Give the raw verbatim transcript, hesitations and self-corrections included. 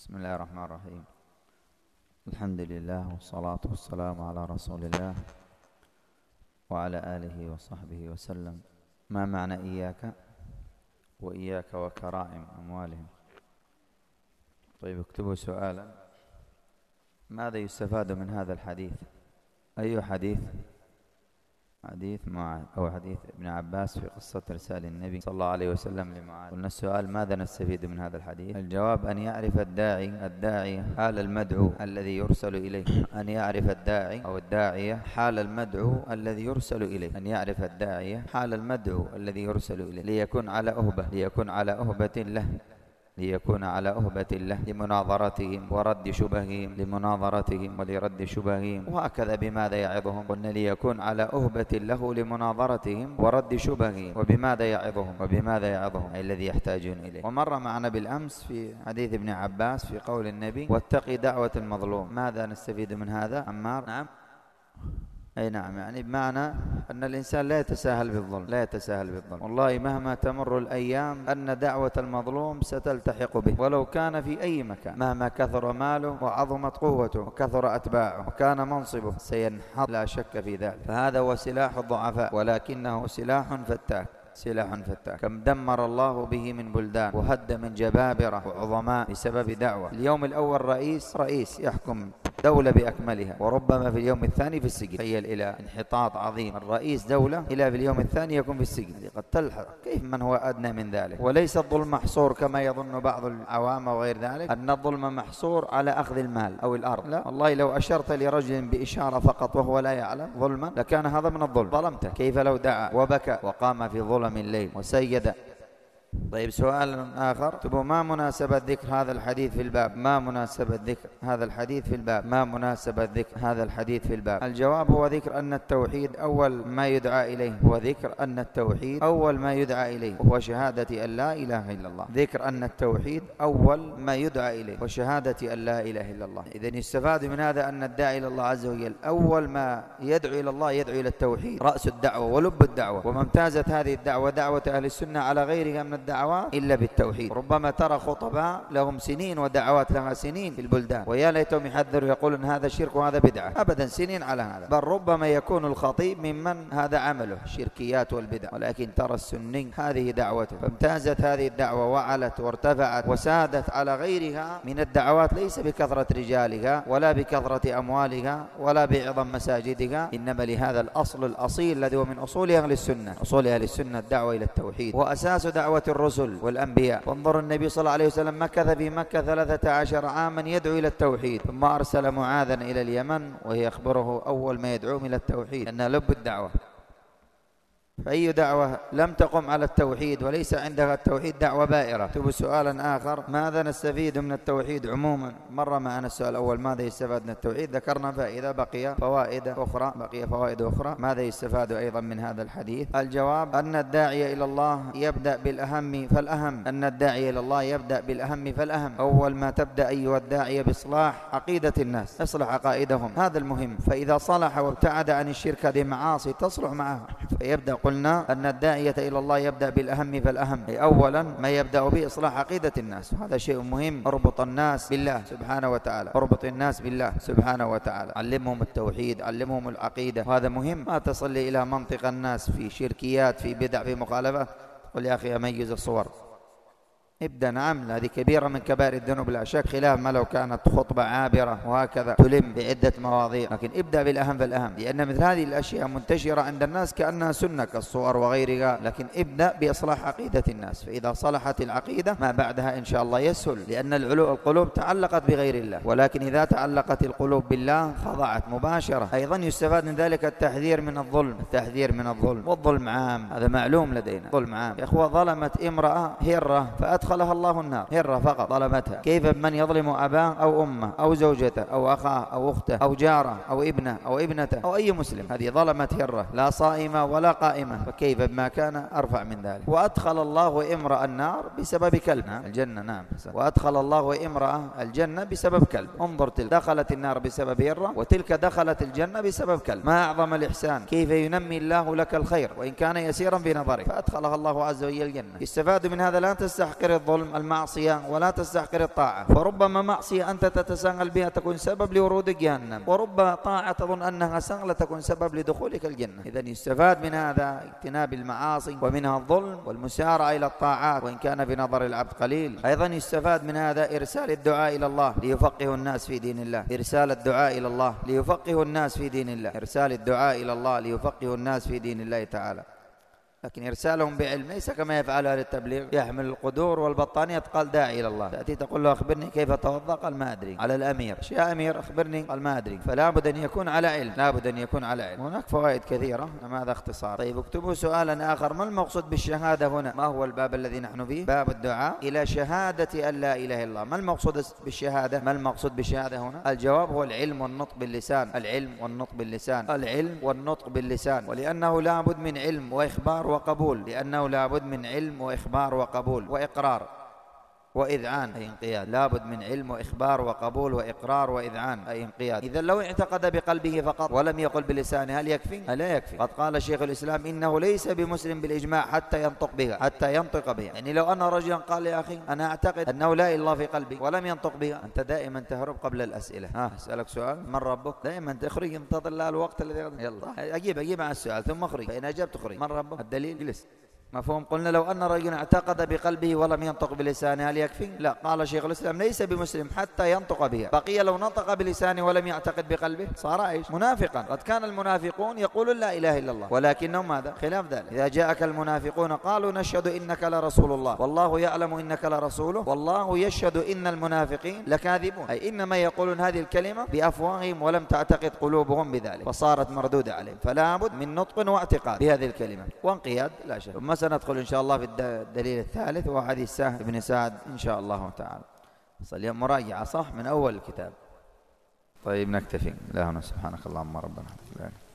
بسم الله الرحمن الرحيم. الحمد لله والصلاة والسلام على رسول الله وعلى آله وصحبه وسلم. ما معنى إياك وإياك وكرائم أموالهم؟ طيب اكتبوا سؤالا: ماذا يستفاد من هذا الحديث؟ أي حديث؟ حديث معاذ أو حديث ابن عباس في قصة إرسال النبي صلى الله عليه وسلم لمعاذ. قلنا السؤال: ماذا نستفيد من هذا الحديث؟ الجواب: أن يعرف الداعي الداعي حال المدعو الذي يرسل إليه. أن يعرف الداعي أو الداعية حال المدعو الذي يرسل إليه. أن يعرف الداعية حال المدعو الذي يرسل إليه ليكون على أهبة ليكون على أهبة له ليكون على أهبة له لمناظرتهم ورد شبههم لمناظرتهم ولرد شبههم، وهكذا بماذا يعظهم؟ قلنا ليكون على أهبة له لمناظرتهم ورد شبههم. وبماذا يعظهم؟ وبماذا يعظهم أي الذي يحتاجون إليه. ومر معنا بالأمس في حديث ابن عباس في قول النبي: واتقي دعوة المظلوم. ماذا نستفيد من هذا عمار؟ نعم أي نعم، يعني بمعنى أن الإنسان لا يتساهل بالظلم لا يتساهل بالظلم والله مهما تمر الأيام أن دعوة المظلوم ستلتحق به ولو كان في أي مكان، مهما كثر ماله وعظمت قوته وكثر أتباعه وكان منصبه سينحط، لا شك في ذلك. فهذا هو سلاح الضعفاء، ولكنه سلاح فتاك سلاح فتاك. كم دمر الله به من بلدان وهد من جبابرة وعظماء بسبب دعوة. اليوم الأول رئيس رئيس يحكم دولة بأكملها، وربما في اليوم الثاني في السجن. تخيل إلى انحطاط عظيم، الرئيس دولة إلى في اليوم الثاني يكون في السجن. قد تلحق كيف من هو أدنى من ذلك. وليس الظلم محصور كما يظن بعض العوام وغير ذلك أن الظلم محصور على أخذ المال أو الأرض، لا والله. لو أشرت لرجل بإشارة فقط وهو لا يعلم ظلما لكان هذا من الظلم، ظلمته. كيف لو دعا وبكى وقام في ظلم الليل وسيد؟ طيب سؤال آخر: تبو ما مناسبة ذكر هذا الحديث في الباب؟ ما مناسبة ذكر هذا الحديث في الباب؟ ما مناسبة ذكر هذا الحديث في الباب؟ الجواب هو ذكر أن التوحيد أول ما يدعى إليه، هو ذكر أن التوحيد أول ما يدعى إليه وهو شهادة أن لا إله إلا الله. ذكر أن التوحيد أول ما يدعى إليه وشهادة أن لا إله إلا الله. إذن يستفاد من هذا أن الداعي إلى الله عز وجل أول ما يدعو إلى الله يدعو إلى التوحيد، رأس الدعوة ولب الدعوة. وما امتازت هذه الدعوة دعوة أهل السنة على غيرها من الدعوات إلا بالتوحيد. ربما ترى خطباء لهم سنين ودعوات لها سنين في البلدان، ويا ليتهم يحذروا يقولون هذا شرك وهذا بدعة. أبدا، سنين على هذا. بل ربما يكون الخطيب ممن هذا عمله الشركيات والبدع، ولكن ترى السني هذه دعوته. فامتازت هذه الدعوة وعلت وارتفعت وسادت على غيرها من الدعوات، ليس بكثرة رجالها ولا بكثرة أموالها ولا بعظم مساجدها، إنما لهذا الأصل الأصيل الذي هو من أصول أهل السنة. أصول أهل السنة الدعوة إلى التوحيد، وأساس دعوة الرسل والأنبياء. وانظر النبي صلى الله عليه وسلم مكث في مكة ثلاثة عشر عاما يدعو إلى التوحيد، ثم أرسل معاذا إلى اليمن وهي أخبره أول ما يدعو إلى التوحيد، أنها لب الدعوة. فأي دعوة لم تقم على التوحيد وليس عندها التوحيد دعوة بائرة. تبو سؤالا آخر: ماذا نستفيد من التوحيد عموما؟ مر معنا السؤال الأول: ماذا يستفاد من التوحيد؟ ذكرنا فائدة، بقي فوائد أخرى بقي فوائد أخرى. ماذا يستفاد أيضا من هذا الحديث؟ الجواب: أن الداعي إلى الله يبدأ بالأهم فالأهم أن الداعي إلى الله يبدأ بالأهم فالأهم. أول ما تبدأ أيها الداعي بإصلاح عقيدة الناس، اصلح عقائدهم، هذا المهم. فإذا صلح وابتعد عن الشرك هذه معاصي تصلح معها. فيبدأ قلنا أن الداعية إلى الله يبدأ بالأهم فالأهم، أي أولا ما يبدأ به إصلاح عقيدة الناس، وهذا شيء مهم. اربط الناس بالله سبحانه وتعالى، اربط الناس بالله سبحانه وتعالى، علمهم التوحيد، علمهم العقيدة، وهذا مهم. ما تصل إلى منطق الناس في شركيات في بدع في مخالفات قل يا أخي أميز الصور، ابدأ. نعم، هذه كبيرة من كبائر الذنوب لا شك، خلاف ما لو كانت خطبة عابرة وهكذا تلم بعدة مواضيع. لكن ابدأ بالأهم فالأهم، لأن مثل هذه الأشياء منتشرة عند الناس كأنها سنة كالصور وغيرها. لكن ابدأ بإصلاح عقيدة الناس، فإذا صلحت العقيدة ما بعدها إن شاء الله يسهل، لأن القلوب تعلقت بغير الله. ولكن إذا تعلقت القلوب بالله خضعت مباشرة. أيضا يستفاد من ذلك التحذير من الظلم التحذير من الظلم والظلم عام، هذا معلوم لدينا. ظلم عام يا أخوة. ظلمت امرأة هرة فأدخل أدخلها الله النار، هرة فقط ظلمتها. كيف من يظلم أباه أو أمه أو زوجته أو أخاه أو أخته أو جاره أو ابنه أو ابنته أو أي مسلم؟ هذه ظلمت هرة، لا صائمة ولا قائمة، فكيف بما كان أرفع من ذلك. وأدخل الله امرأة النار بسبب كلب، نعم الجنة، نعم. وأدخل الله امرأة الجنة بسبب كلب. انظر، تلك دخلت النار بسبب هرة وتلك دخلت الجنة بسبب كلب. ما أعظم الإحسان، كيف ينمي الله لك الخير وإن كان يسيرا في نظرك، فأدخلها الله عز وجل الجنة. استفاد من هذا لا تستحقر الظلم المعصية ولا تستحقر الطاعة، فربما معصية أنت تتساهل بها تكون سبب لورود جهنم، ورب طاعة تظن أنها سهلة تكون سبب لدخولك الجنة. إذن يستفاد من هذا اجتناب المعاصي ومنها الظلم والمسارعة إلى الطاعات وإن كان في نظر العبد قليل. أيضا يستفاد من هذا إرسال الدعاء إلى الله ليفقه الناس في دين الله، إرسال الدعاء إلى الله ليفقه الناس في دين الله، إرسال الدعاء إلى الله ليفقه الناس في دين الله تعالى. لكن إرسالهم بعلم ليس كما يفعل أهل التبليغ، يحمل القدور والبطانية قال داعي إلى الله، تأتي تقول له أخبرني كيف أتوضأ قال ما أدري، على الأمير يا أمير أخبرني قال ما أدري، فلا بد أن يكون على علم، لا بد أن يكون على علم. هناك فوائد كثيرة، هذا اختصار. طيب اكتبوا سؤالا آخر، ما المقصود بالشهادة هنا؟ ما هو الباب الذي نحن فيه؟ باب الدعاء إلى شهادة أن لا إله إلا الله. ما المقصود بالشهادة؟ ما المقصود بالشهادة هنا؟ الجواب هو العلم والنطق باللسان، العلم والنطق باللسان، العلم والنطق باللسان، ولأنه لا بد من علم وإخبار وقبول، لأنه لا بد من علم وإخبار وقبول وإقرار وإذعان أي انقياد، لا بد من علم وإخبار وقبول وإقرار وإذعان أي انقياد. إذا لو اعتقد بقلبه فقط ولم يقل بلسانه هل يكفي؟ لا يكفي. قد قال شيخ الإسلام إنه ليس بمسلم بالإجماع حتى ينطق بها، حتى ينطق بها. يعني لو أن رجلا قال يا أخي أنا أعتقد أنه لا إله إلا الله في قلبي ولم ينطق بها، أنت دائما تهرب قبل الأسئلة. ها أسألك سؤال، من ربك؟ دائما تخرج انتظر لا الوقت الذي يلا أجيب أجيب عن السؤال ثم أخرج، فإن أجبت تخرج. من ربك؟ الدليل جلس. مفهوم؟ قلنا لو أن رجلا اعتقد بقلبه ولم ينطق بلسانه هل يكفي؟ لا. قال شيخ الإسلام ليس بمسلم حتى ينطق بها. بقي لو نطق بلسانه ولم يعتقد بقلبه صار ايش؟ منافقا. قد كان المنافقون يقولون لا إله إلا الله ولكنهم ماذا؟ خلاف ذلك. إذا جاءك المنافقون قالوا نشهد إنك لرسول الله والله يعلم إنك لرسوله والله يشهد إن المنافقين لكاذبون، أي إنما يقولون هذه الكلمة بأفواههم ولم تعتقد قلوبهم بذلك فصارت مردودة عليهم. فلا بد من نطق واعتقاد بهذه الكلمة وانقياد لا شك. ثم سندخل إن شاء الله في الدليل الثالث وهو حديث سهل بن سعد إن شاء الله تعالى. اليوم مراجعة صح من أول الكتاب. طيب نكتفي. لا سبحانك اللهم ربنا.